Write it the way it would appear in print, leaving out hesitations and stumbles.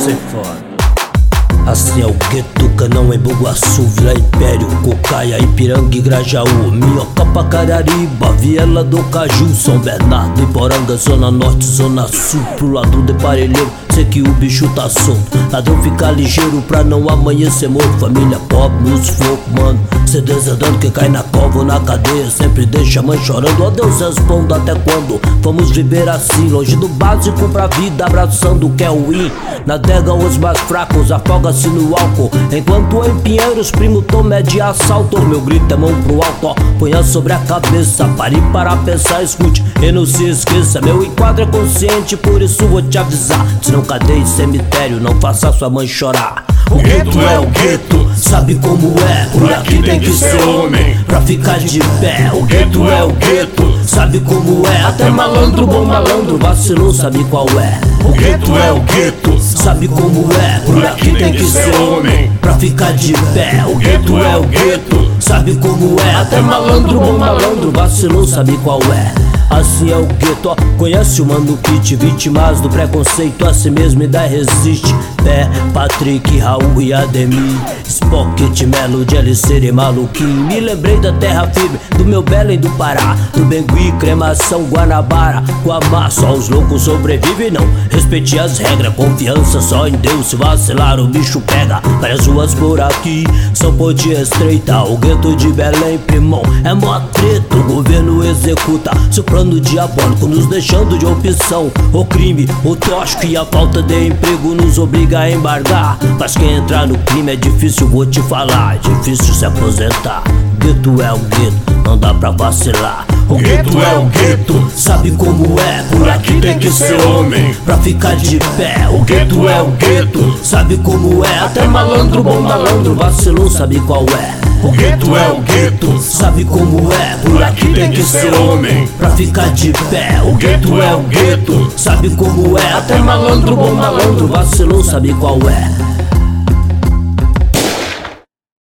ser foda. Assim é o gueto, Canão, Embu-Guaçu, Vila Império, Cocaia, Ipiranga e Grajaú, Minhoca, Pacarariba, Viela do Caju, São Bernardo, Iporanga, Zona Norte, Zona Sul, pro lado de Parelheiro, sei que o bicho tá solto. Ladrão fica ligeiro pra não amanhecer morto. Família pobre nos focos, mano, cê desandando que cai na cova ou na cadeia, sempre deixa a mãe chorando. Ó Deus, respondo até quando vamos viver assim, longe do básico pra vida, abraçando o que é ruim. Na adega os mais fracos, afoga-se no álcool, enquanto em Pinheiros primo toma é de assalto. Meu grito é mão pro alto, ó, ponha sobre a cabeça, pare para pensar, escute e não se esqueça. Meu enquadro é consciente, por isso vou te avisar, se não cadeia e cemitério, não faça sua mãe chorar. O gueto é o gueto, sabe como é, por aqui tem que ser homem pra ficar de pé. O gueto é o gueto, sabe como é, até malandro, bom malandro, vacilou, sabe qual é. O gueto é o gueto, sabe como é, por aqui tem que ser homem pra ficar de pé. O gueto é o gueto, sabe como é, até malandro, bom malandro, vacilou, sabe qual é. Assim é o gueto, ó, conhece o Mano Kit, vítimas do preconceito, a si mesmo e da resiste. Pé, Patrick, Raul e Ademir, Spocket, Melody, LC e Maluquinho. Me lembrei da terra firme, do meu Belém do Pará, do Bengui, Cremação, Guanabara, Guamá. Só os loucos sobrevivem, não respeite as regras, confiança só em Deus, se vacilar o bicho pega. Várias ruas por aqui são ponte estreita, o gueto de Belém, primão, é mó treta. O governo executa seu plano diabólico, nos deixando de opção. O crime, o tóxico e a falta de emprego nos obriga a embargar. Mas quem entrar no crime é difícil, vou te falar, é difícil se aposentar. Gueto é o gueto, não dá pra vacilar. O gueto é o gueto, sabe como é, por aqui tem que ser homem pra ficar de pé. O gueto é o gueto, sabe como é, até malandro, bom malandro, vacilou, sabe qual é. O gueto é o gueto, sabe como é, por aqui tem que ser homem pra ficar de pé. O gueto é o gueto, sabe como é, até malandro, bom malandro, vacilou, sabe qual é.